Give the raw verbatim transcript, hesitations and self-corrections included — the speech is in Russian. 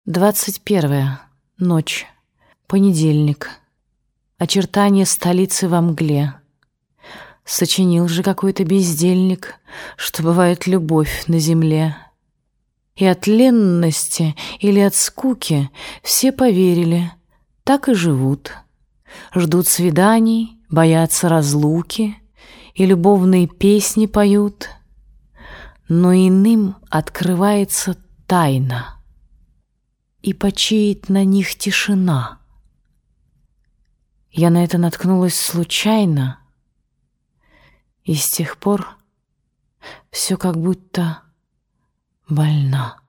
Двадцать первое. Ночь. Понедельник. Очертания столицы во мгле. Сочинил же какой-то бездельник, что бывает любовь на земле. И от ленности или от скуки все поверили, так и живут. Ждут свиданий, боятся разлуки и любовные песни поют. Но иным открывается тайна, и почиет на них тишина. Я на это наткнулась случайно, и с тех пор все как будто больна.